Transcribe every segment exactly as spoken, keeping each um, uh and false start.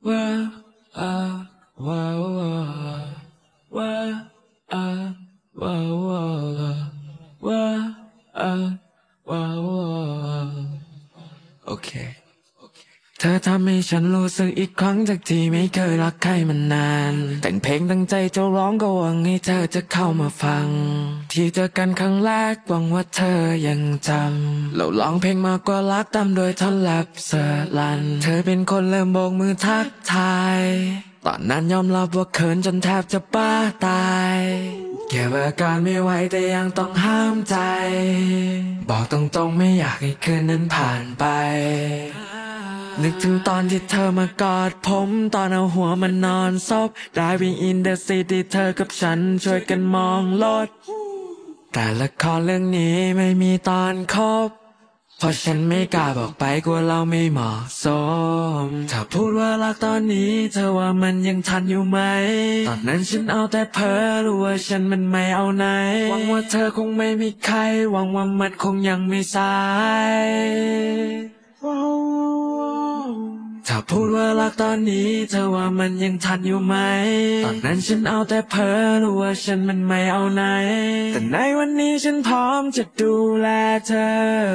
ว้าอ่าว้าวว้าอ่าว้าวว้าอ่าว้าวโอเคเธอทำให้ฉันรู้สึกอีกครั้งจากที่ไม่เคยรักใครมานานแต่งเพลงตั้งใจจะร้องก็หวังให้เธอจะเข้ามาฟังที่เจอกันครั้งแรกหวังว่าเธอยังจำเราร้องเพลงมากกว่ารักตามโดยท่อนแรปเสลันเธอเป็นคนเริ่มโบกมือทักทายตอนนั้นยอมรับว่าเขินจนแทบจะบ้าตายแค่ว่าการไม่ไหวแต่ยังต้องห้ามใจบอกตรงๆไม่อยากให้คืนนั้นผ่านไปนึกถึงตอนที่เธอมากอดผมตอนเอาหัวมันนอนซบ Driving in the city เธอกับฉันช่วยกันมองรถแต่ละครเรื่องนี้ไม่มีตอนครบเพราะฉันไม่กล้าบอกไปกลัวเราไม่เหมาะสมถ้าพูดว่ารักตอนนี้เธอว่ามันยังทันอยู่ไหมตอนนั้นฉันเอาแต่เพ้อรู้ว่าฉันมันไม่เอาไหนหวังว่าเธอคงไม่มีใครหวังว่ามันคงยังไม่สายถ้าพูดว่ารักตอนนี้เธอว่ามันยังทันอยู่ไหมตอนนั้นฉันเอาแต่เพ้อรู้ว่าฉันมันไม่เอาไหนแต่ในวันนี้ฉันพร้อมจะดูแลเธอ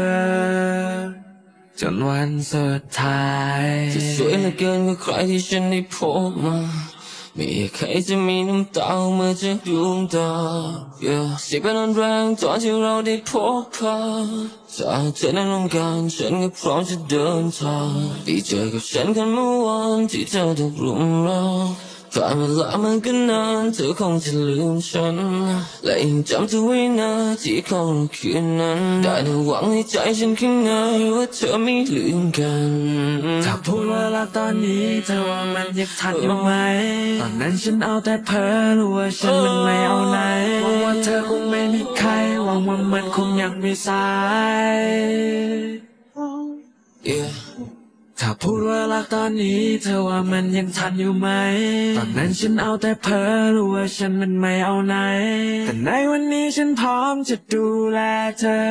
จนวันสุดท้ายจะสวยเหลือเกินกว่าใครที่ฉันได้พบมาไม่ใครจะมีน้ำตาออกมาจากดวงตา yeah. เสียงเป็นแรงตอนที่เราได้พบกันจากเธอนั้นต้องการฉันก็พร้อมจะเดินทางได้เจอกับฉันกันเมื่อวันที่เธอถูกรุมเราผ่านเวลามันก็นานเธอคงจะลืมฉันและยังจำทุกวินาทีของคืนนั้นได้แต่หวังในใจฉันข้างในว่าเธอไม่ลืมกันถ้าพูดว่ารักตอนนี้เธอว่ามันยังทันอยู่ไหมตอนนั้นฉันเอาแต่เพ้อรู้ว่าฉันมันไม่เอาไหนหวังว่าเธอคงไม่มีใครหวังว่ามันคงยังไม่สาย yeah. ถ้าพูดว่ารักตอนนี้เธอว่ามันยังทันอยู่ไหมตอนนั้นฉันเอาแต่เพ้อรู้ว่าฉันมันไม่เอาไหนแต่ในวันนี้ฉันพร้อมจะดูแลเธอ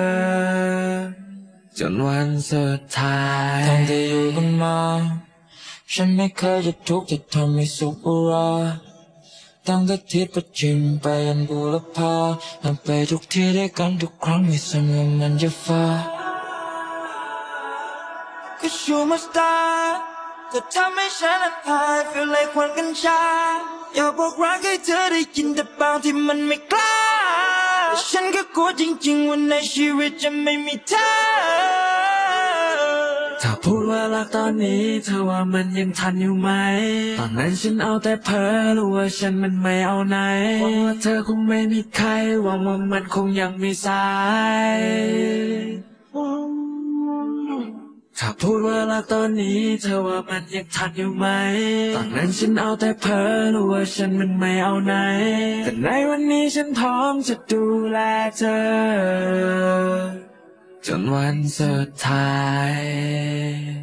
จนวันสุดท้ายตั้งแต่อยู่กันมาฉันไม่เคยจะทุกข์จะทำให้สุขอุราตั้งแต่ทิศประจิมไปยันบุรพาหันไปทุกที่ด้วยกันทุกครั้งที่สมองมันจะฟ้าCause you my star เธอทำให้ฉันนั้นหาย feel like ควันกัญชาอยากบอกรักให้เธอได้ยินแต่บางที่มันไม่กล้าและฉันก็กลัวจริงๆว่าในชีวิตจะไม่มีเธอถ้าพูดว่ารักตอนนี้เธอว่ามันยังทันอยู่ไหมตอนนั้นฉันเอาแต่เพ้อรู้ว่าฉันมันไม่เอาไหนหวังว่าเธอคงไม่มีใครหวังว่ามันคงยังไม่สายถ้าพูดว่ารักตอนนี้เธอว่ามันยังทันอยู่ไหมตอนนั้นฉันเอาแต่เพ้อรู้ว่าฉันมันไม่เอาไหนแต่ในวันนี้ฉันพร้อมจะดูแลเธอจนวันสุดท้าย